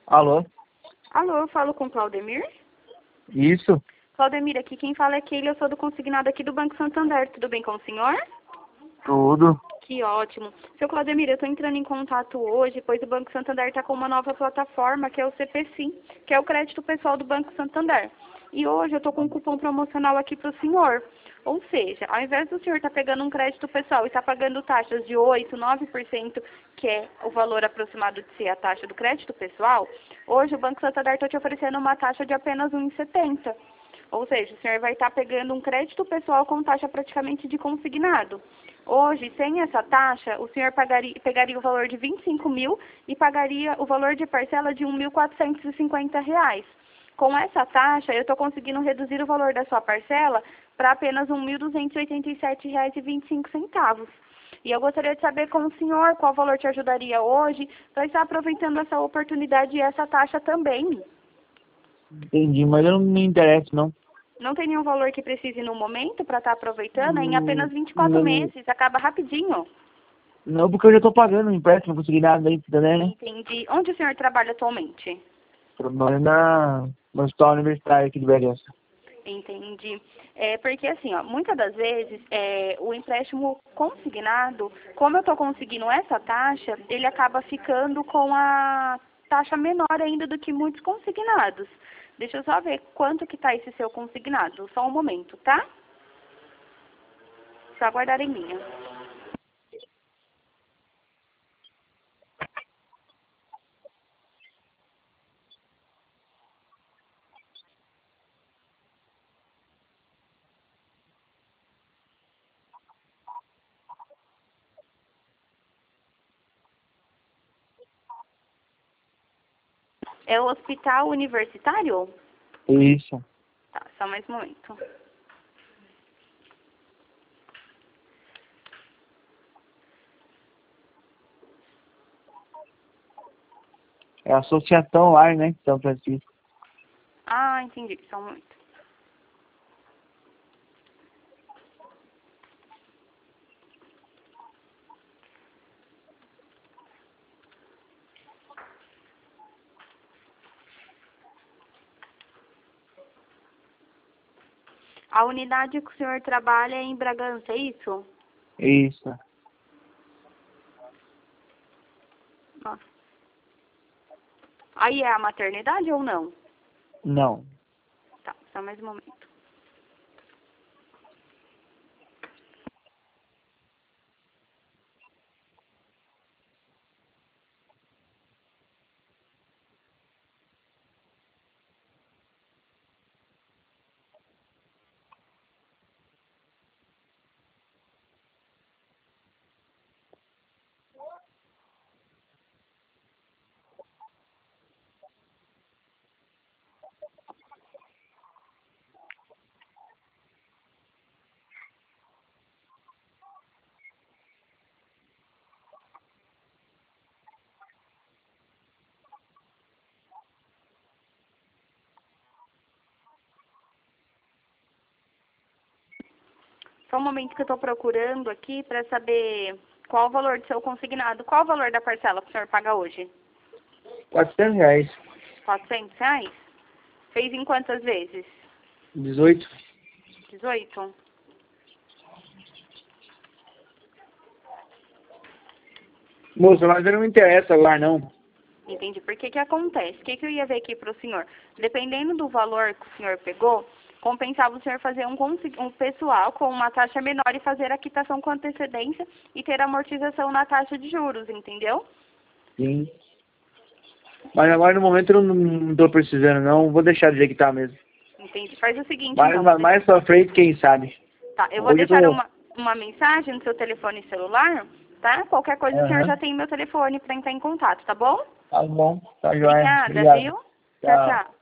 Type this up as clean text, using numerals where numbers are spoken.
Alô? Alô, eu falo com o Claudemir? Isso? Claudemir, aqui quem fala é Keila, eu sou do consignado aqui do Banco Santander. Tudo bem com o senhor? Tudo. Que ótimo. Seu Claudemir, eu estou entrando em contato hoje, pois o Banco Santander está com uma nova plataforma, que é o CPSim, que é o crédito pessoal do Banco Santander. E hoje eu estou com um cupom promocional aqui para o senhor. Ou seja, ao invés do senhor estar pegando um crédito pessoal e estar pagando taxas de 8%, 9%, que é o valor aproximado de ser a taxa do crédito pessoal, hoje o Banco Santander está te oferecendo uma taxa de apenas 1,70. Ou seja, o senhor vai estar pegando um crédito pessoal com taxa praticamente de consignado. Hoje, sem essa taxa, o senhor pegaria o valor de 25 mil e pagaria o valor de parcela de R$ 1.450. Com essa taxa, eu estou conseguindo reduzir o valor da sua parcela para apenas R$ 1.287,25. E eu gostaria de saber com o senhor qual valor te ajudaria hoje para estar aproveitando essa oportunidade e essa taxa também. Entendi, mas eu não me interesso, não. Não tem nenhum valor que precise no momento para estar aproveitando? É em apenas 24 Não, meses, acaba rapidinho. não, porque eu já tô pagando o empréstimo, não consegui nada aí, tá vendo, né? Entendi. Onde o senhor trabalha atualmente? Trabalhando no hospital universitário aqui de Bragança. Entendi. Porque assim, ó, muitas das vezes o empréstimo consignado, como eu estou conseguindo essa taxa, ele acaba ficando com a taxa menor ainda do que muitos consignados. Deixa eu só ver quanto que está esse seu consignado. Só um momento, tá? Só aguardar em linha. É o hospital universitário? Isso. Tá, só mais um momento. É a Associação Lar, né? São Francisco. Ah, entendi. Só um momento. A unidade que o senhor trabalha é em Bragança, é isso? Isso. Nossa. Aí é a maternidade ou não? Não. Tá, só mais um momento. Só um momento que eu estou procurando aqui para saber qual o valor do seu consignado. Qual o valor da parcela que o senhor paga hoje? R$ 400. R$ 400? Fez em quantas vezes? 18. 18? Moça, mas eu não me interessa agora, não. Entendi. Por que que acontece? O que que eu ia ver aqui para o senhor? Dependendo do valor que o senhor pegou, compensava o senhor fazer um pessoal com uma taxa menor e fazer a quitação com antecedência e ter amortização na taxa de juros, entendeu? Sim. Mas agora no momento eu não tô precisando, não. Vou deixar do jeito que tá mesmo. Entendi. Faz o seguinte, Mas então. mais pra frente, quem sabe. Tá, eu vou Hoje eu deixar tô... uma mensagem no seu telefone celular, tá? Qualquer coisa o senhor já Aham. tem meu telefone para entrar em contato, tá bom? Tá bom. Tá joia. Obrigada, Obrigado. viu? Tchau, Tchau. tchau.